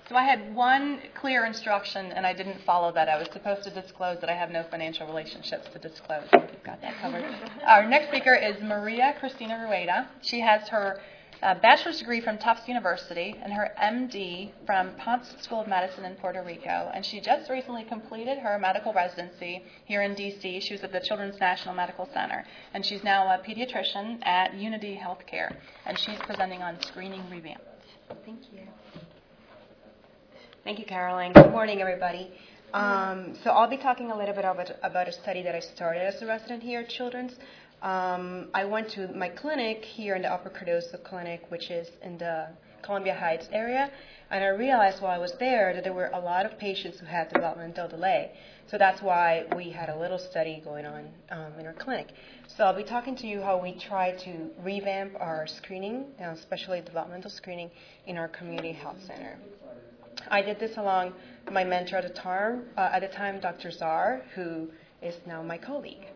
So I had one clear instruction, and I didn't follow that. I was supposed to disclose that I have no financial relationships to disclose. We've got that covered. Our next speaker is Maria Cristina Rueda. She has her bachelor's degree from Tufts University and her MD from Ponce School of Medicine in Puerto Rico. And she just recently completed her medical residency here in D.C. She was at the Children's National Medical Center. And she's now a pediatrician at Unity Healthcare. And she's presenting on screening revamped. Thank you. Thank you, Caroline. Good morning, everybody. So I'll be talking a little bit about a study that I started as a resident here at Children's. I went to my clinic here in the Upper Cardozo Clinic, which is in the Columbia Heights area, and I realized while I was there that there were a lot of patients who had developmental delay. So that's why we had a little study going on in our clinic. So I'll be talking to you how we try to revamp our screening, especially developmental screening, in our community health center. I did this along my mentor at the time, Dr. Czar, who is now my colleague.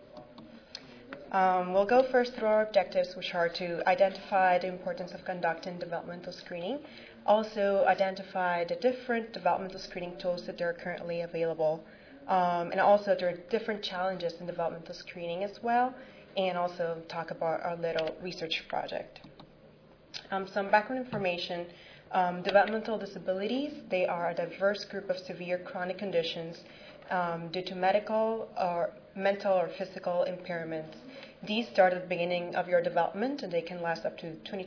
We'll go first through our objectives, which are to identify the importance of conducting developmental screening, also identify the different developmental screening tools that are currently available, and also there are different challenges in developmental screening as well, and also talk about our little research project. Some background information. Developmental disabilities, they are a diverse group of severe chronic conditions due to medical or mental or physical impairments. These start at the beginning of your development, and they can last up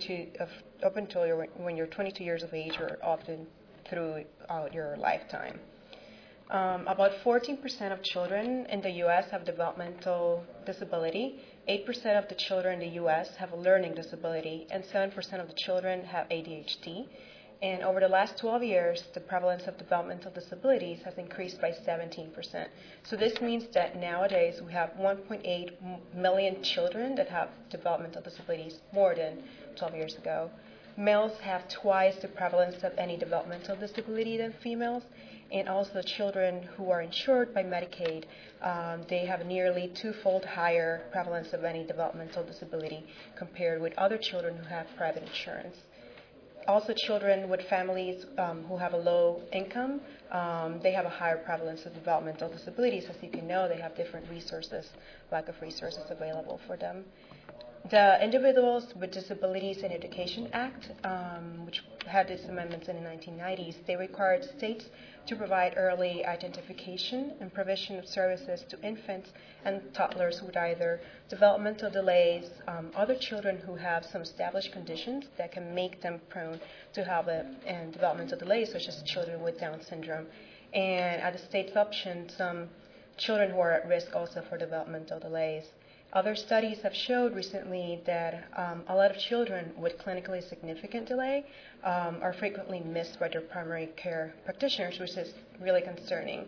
until when you're 22 years of age, or often throughout your lifetime. About 14% of children in the U.S. have developmental disability. 8% of the children in the U.S. have a learning disability, and 7% of the children have ADHD. And over the last 12 years, the prevalence of developmental disabilities has increased by 17%. So this means that nowadays we have 1.8 million children that have developmental disabilities, more than 12 years ago. Males have twice the prevalence of any developmental disability than females. And also children who are insured by Medicaid, they have a nearly twofold higher prevalence of any developmental disability compared with other children who have private insurance. Also, children with families who have a low income, they have a higher prevalence of developmental disabilities. As you can know, they have different lack of resources available for them. The Individuals with Disabilities in Education Act, which had its amendments in the 1990s, they required states to provide early identification and provision of services to infants and toddlers with either developmental delays, other children who have some established conditions that can make them prone to have developmental delays, such as children with Down syndrome, and at the state's option, some children who are at risk also for developmental delays. Other studies have showed recently that a lot of children with clinically significant delay are frequently missed by their primary care practitioners, which is really concerning.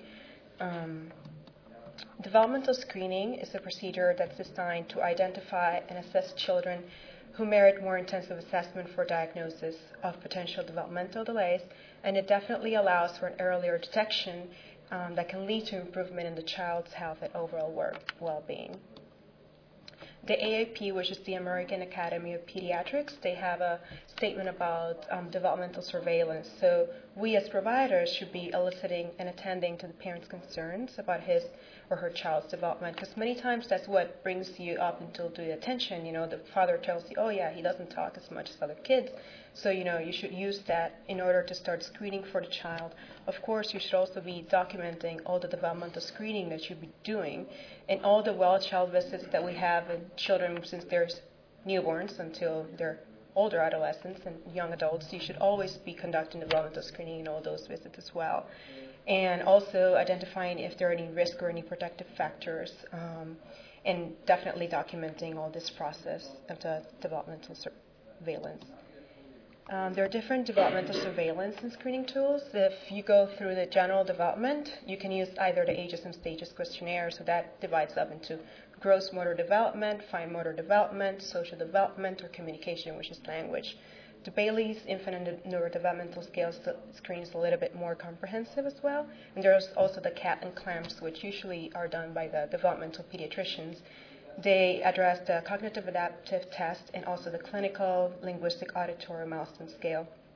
Developmental screening is a procedure that's designed to identify and assess children who merit more intensive assessment for diagnosis of potential developmental delays, and it definitely allows for an earlier detection that can lead to improvement in the child's health and overall well-being. The AAP, which is the American Academy of Pediatrics, they have a statement about developmental surveillance. So we as providers should be eliciting and attending to the parents' concerns about his or her child's development, because many times that's what brings you up until the attention. The father tells you, oh yeah, he doesn't talk as much as other kids, so you should use that in order to start screening for the child. Of course, you should also be documenting all the developmental screening that you'll be doing and all the well-child visits that we have in children since they're newborns until they're older adolescents and young adults. You should always be conducting developmental screening in all those visits as well. And also identifying if there are any risk or any protective factors, and definitely documenting all this process of the developmental surveillance. There are different developmental surveillance and screening tools. If you go through the general development, you can use either the Ages and Stages questionnaire, so that divides up into gross motor development, fine motor development, social development, or communication, which is language. The Bayley's Infant and Neurodevelopmental Scale screen is a little bit more comprehensive as well. And there's also the CAT and CLAMS, which usually are done by the developmental pediatricians. They address the cognitive adaptive test and also the clinical linguistic auditory milestone scale.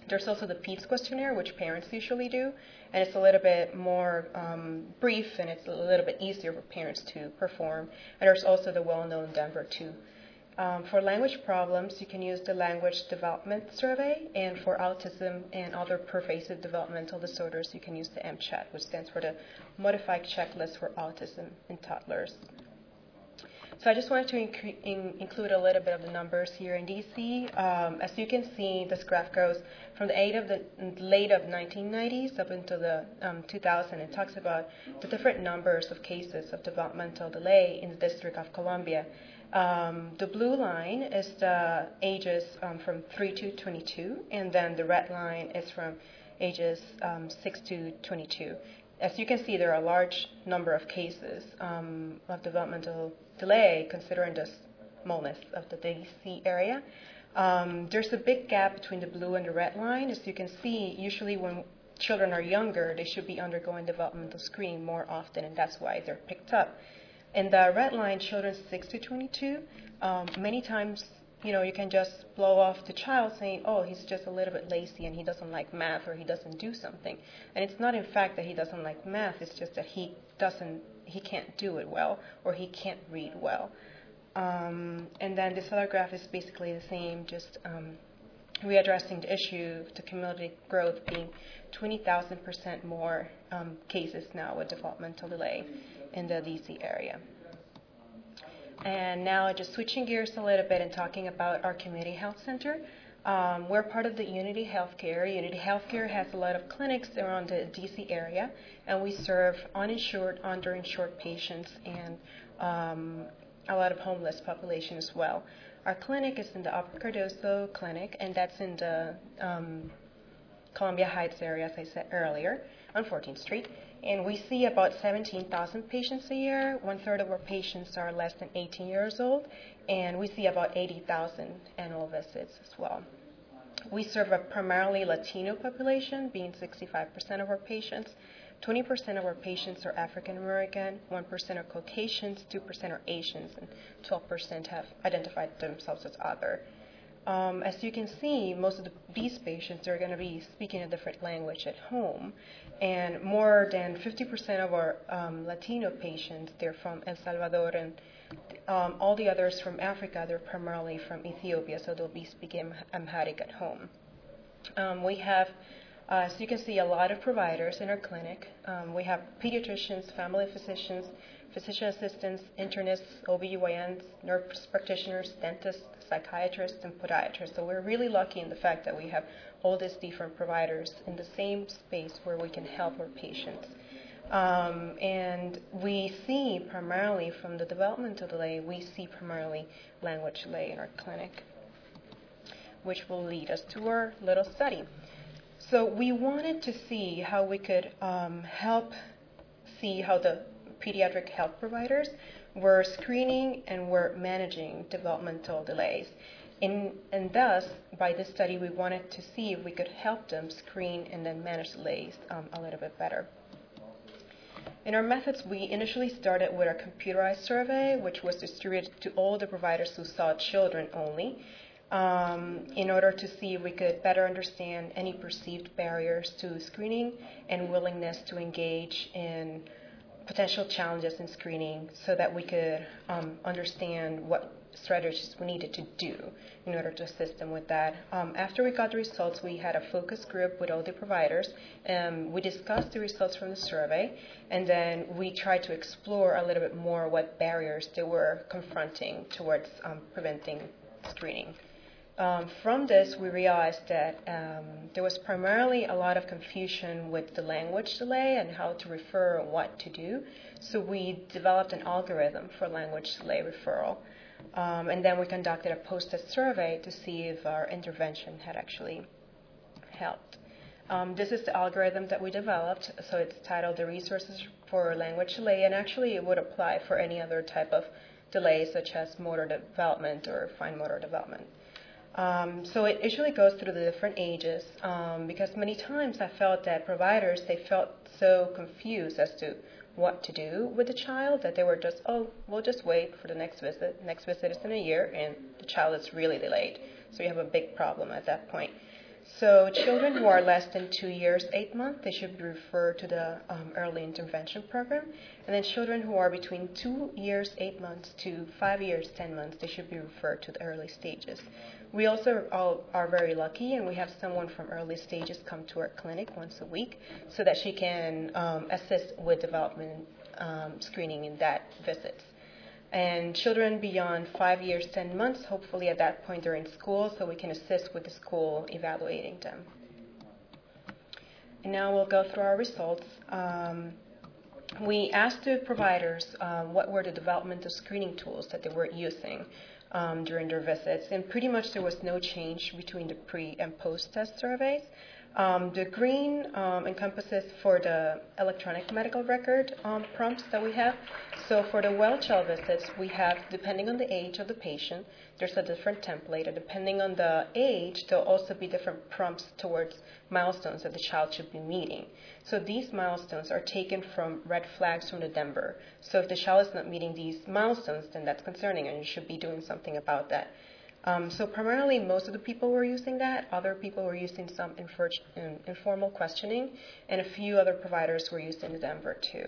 There's also the PEDS questionnaire, which parents usually do, and it's a little bit more brief, and it's a little bit easier for parents to perform. And there's also the well-known Denver 2. For language problems, you can use the Language Development Survey, and for autism and other pervasive developmental disorders, you can use the MCHAT, which stands for the Modified Checklist for Autism in Toddlers. So I just wanted to include a little bit of the numbers here in DC. As you can see, this graph goes from the late of 1990s up until the 2000. It talks about the different numbers of cases of developmental delay in the District of Columbia. The blue line is the ages from 3 to 22, and then the red line is from ages 6 to 22. As you can see, there are a large number of cases of developmental delay, considering the smallness of the DC area. There's a big gap between the blue and the red line. As you can see, usually when children are younger, they should be undergoing developmental screening more often, and that's why they're picked up. In the red line, children 6 to 22, many times, you can just blow off the child saying, oh, he's just a little bit lazy and he doesn't like math or he doesn't do something. And it's not in fact that he doesn't like math, it's just that he can't do it well or he can't read well. And then this other graph is basically the same, just readdressing the issue of the cumulative growth being 20,000% more cases now with developmental delay in the DC area. And now just switching gears a little bit and talking about our community health center. We're part of the Unity Healthcare. Unity Healthcare has a lot of clinics around the DC area, and we serve uninsured, underinsured patients and a lot of homeless population as well. Our clinic is in the Upper Cardozo Clinic, and that's in the Columbia Heights area, as I said earlier, on 14th Street. And we see about 17,000 patients a year. 1/3 of our patients are less than 18 years old, and we see about 80,000 annual visits as well. We serve a primarily Latino population, being 65% of our patients. 20% of our patients are African American, 1% are Caucasians, 2% are Asians, and 12% have identified themselves as other. As you can see, most of these patients are going to be speaking a different language at home, and more than 50% of our Latino patients, they're from El Salvador, and all the others from Africa, they're primarily from Ethiopia, so they'll be speaking Amharic at home. We have, as you can see, a lot of providers in our clinic. We have pediatricians, family physicians, physician assistants, internists, OBGYNs, nurse practitioners, dentists, psychiatrists, and podiatrists. So we're really lucky in the fact that we have all these different providers in the same space where we can help our patients. And we see primarily from the developmental delay, we see primarily language delay in our clinic, which will lead us to our little study. So we wanted to see how we could help see how the pediatric health providers were screening and were managing developmental delays. And thus, by this study, we wanted to see if we could help them screen and then manage delays a little bit better. In our methods, we initially started with a computerized survey, which was distributed to all the providers who saw children only, in order to see if we could better understand any perceived barriers to screening and willingness to engage in potential challenges in screening so that we could understand what strategies we needed to do in order to assist them with that. After we got the results, we had a focus group with all the providers. We discussed the results from the survey, and then we tried to explore a little bit more what barriers they were confronting towards preventing screening. From this, we realized that there was primarily a lot of confusion with the language delay and how to refer and what to do. So we developed an algorithm for language delay referral. And then we conducted a post-test survey to see if our intervention had actually helped. This is the algorithm that we developed. So it's titled The Resources for Language Delay, and actually it would apply for any other type of delay, such as motor development or fine motor development. So it usually goes through the different ages, because many times I felt that providers, they felt so confused as to what to do with the child that they were just, oh, we'll just wait for the next visit. Next visit is in a year, and the child is really delayed. So you have a big problem at that point. So children who are less than 2 years, 8 months, they should be referred to the early intervention program. And then children who are between 2 years, 8 months to 5 years, 10 months, they should be referred to the early stages. We also are very lucky, and we have someone from early stages come to our clinic once a week so that she can assist with development screening in that visits. And children beyond 5 years, 10 months, hopefully at that point they're in school, so we can assist with the school evaluating them. And now we'll go through our results. We asked the providers what were the developmental screening tools that they were using during their visits, and pretty much there was no change between the pre and post-test surveys. The green encompasses for the electronic medical record prompts that we have. So for the well child visits, we have, depending on the age of the patient, there's a different template, and depending on the age, there'll also be different prompts towards milestones that the child should be meeting. So these milestones are taken from red flags from the DEMBR. So if the child is not meeting these milestones, then that's concerning, and you should be doing something about that. So primarily, most of the people were using that. Other people were using some informal questioning, and a few other providers were using the DEMBR too.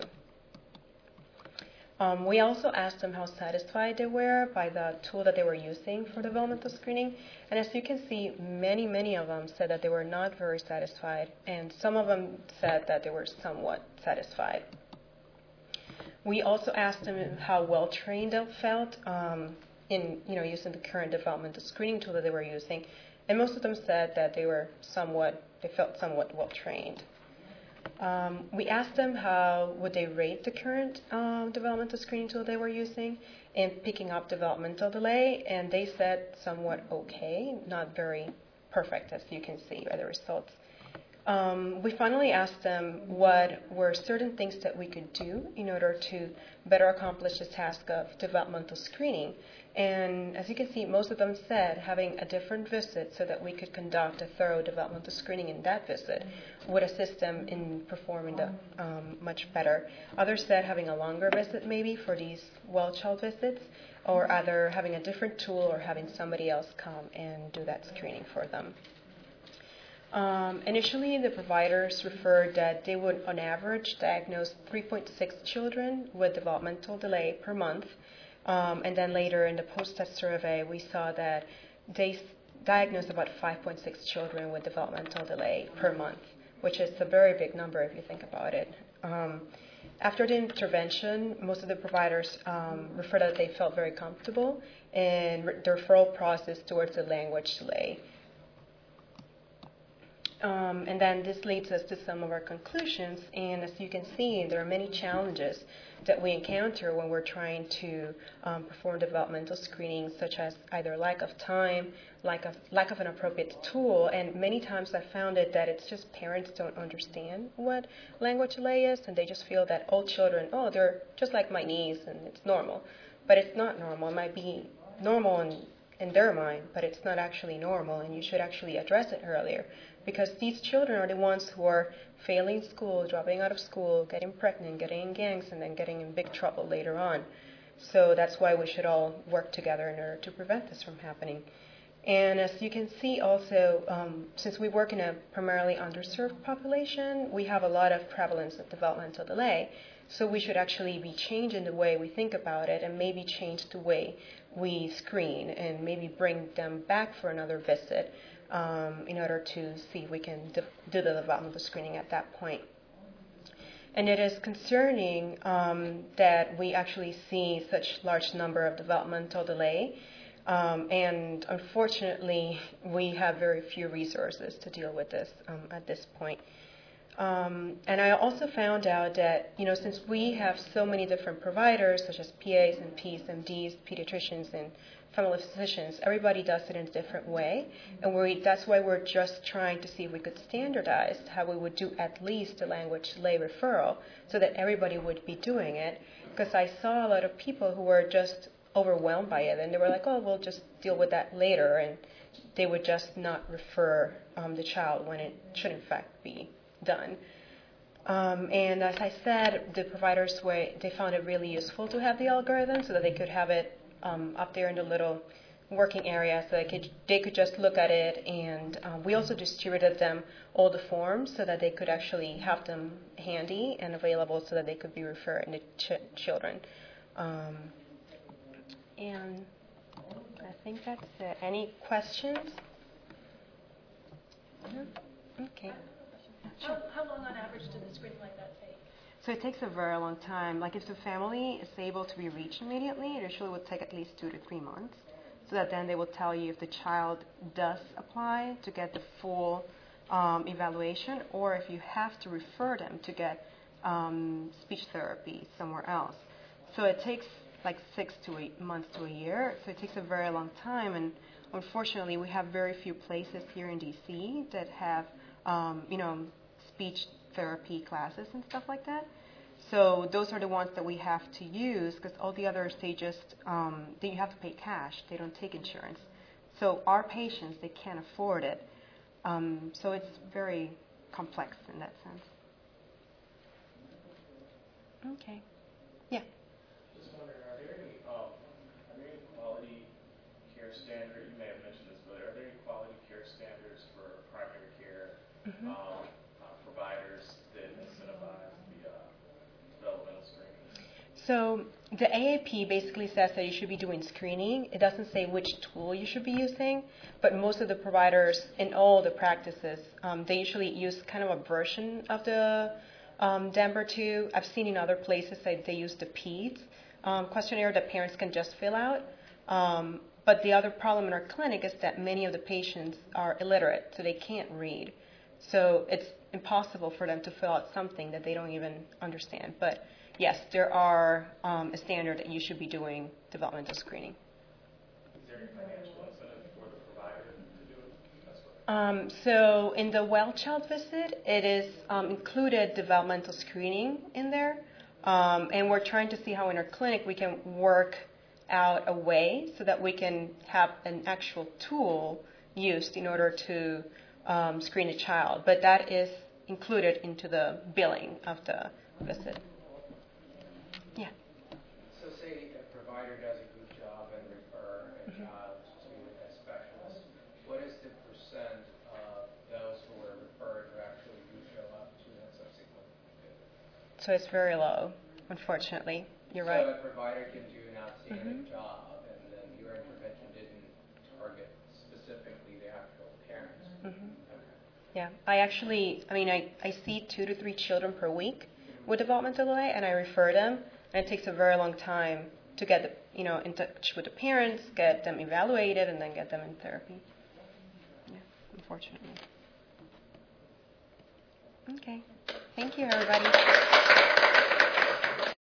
We also asked them how satisfied they were by the tool that they were using for developmental screening. And as you can see, many of them said that they were not very satisfied, and some of them said that they were somewhat satisfied. We also asked them how well trained they felt in using the current developmental screening tool that they were using, and most of them said that they felt somewhat well trained. We asked them how would they rate the current developmental screening tool they were using in picking up developmental delay, and they said somewhat okay, not very perfect, as you can see by the results. We finally asked them what were certain things that we could do in order to better accomplish the task of developmental screening. And as you can see, most of them said having a different visit so that we could conduct a thorough developmental screening in that visit would assist them in performing much better. Others said having a longer visit maybe for these well child visits, or either having a different tool or having somebody else come and do that screening for them. Initially, the providers referred that they would, on average, diagnose 3.6 children with developmental delay per month. And then later in the post-test survey, we saw that they diagnosed about 5.6 children with developmental delay per month, which is a very big number if you think about it. After the intervention, most of the providers referred that they felt very comfortable in the referral process towards the language delay. And then this leads us to some of our conclusions. And as you can see, there are many challenges that we encounter when we're trying to perform developmental screening, such as either lack of time, lack of an appropriate tool. And many times I found it that it's just parents don't understand what language delay is, and they just feel that all children, they're just like my niece, and it's normal. But it's not normal. It might be normal in their mind, but it's not actually normal, and you should actually address it earlier. Because these children are the ones who are failing school, dropping out of school, getting pregnant, getting in gangs, and then getting in big trouble later on. So that's why we should all work together in order to prevent this from happening. And as you can see also, since we work in a primarily underserved population, we have a lot of prevalence of developmental delay. So we should actually be changing the way we think about it, and maybe change the way we screen, and maybe bring them back for another visit in order to see if we can do the developmental screening at that point. And it is concerning that we actually see such large number of developmental delay, and unfortunately we have very few resources to deal with this at this point. And I also found out that, since we have so many different providers, such as PAs and Ps, MDs, pediatricians, and family physicians, everybody does it in a different way. And that's why we're just trying to see if we could standardize how we would do at least a language delay referral so that everybody would be doing it. Because I saw a lot of people who were just overwhelmed by it, and they were like, we'll just deal with that later. And they would just not refer the child when it should, in fact, be done. And as I said, the providers they found it really useful to have the algorithm so that they could have it up there in the little working area so they could just look at it. And we also distributed them all the forms so that they could actually have them handy and available so that they could be referred to children. And I think that's it. Any questions? No? Okay. How long on average does a screening like that take? So it takes a very long time. Like if the family is able to be reached immediately, it usually would take at least 2 to 3 months. So that then they will tell you if the child does apply to get the full evaluation, or if you have to refer them to get speech therapy somewhere else. So it takes like 6 to 8 months to a year. So it takes a very long time. And unfortunately, we have very few places here in DC that have speech therapy classes and stuff like that. So those are the ones that we have to use, because all the others, you have to pay cash. They don't take insurance. So our patients, they can't afford it. So it's very complex in that sense. Okay. Yeah. Just wondering, are there any quality care standards? You may have mentioned this, but are there any quality care standards for primary care providers that incentivize the developmental screening? So the AAP basically says that you should be doing screening. It doesn't say which tool you should be using, but most of the providers in all the practices, they usually use kind of a version of the Denver 2. I've seen in other places that they use the PEDS questionnaire that parents can just fill out. But the other problem in our clinic is that many of the patients are illiterate, so they can't read. So it's impossible for them to fill out something that they don't even understand. But yes, there are a standard that you should be doing developmental screening. Is there any financial incentive for the provider to do it? So in the well child visit, it is included developmental screening in there. And we're trying to see how in our clinic we can work out a way so that we can have an actual tool used in order to screen a child. But that is included into the billing of the visit. Yeah. So say a provider does a good job and refer a child to a specialist, what is the percent of those who are referred who actually do show up to that subsequent visit? So it's very low, unfortunately. You're right. So a provider can do an outstanding job, and then your intervention didn't target specifically the actual parents. Yeah, I see 2 to 3 children per week with developmental delay, and I refer them, and it takes a very long time to get in touch with the parents, get them evaluated, and then get them in therapy. Yeah, unfortunately. Okay, thank you, everybody.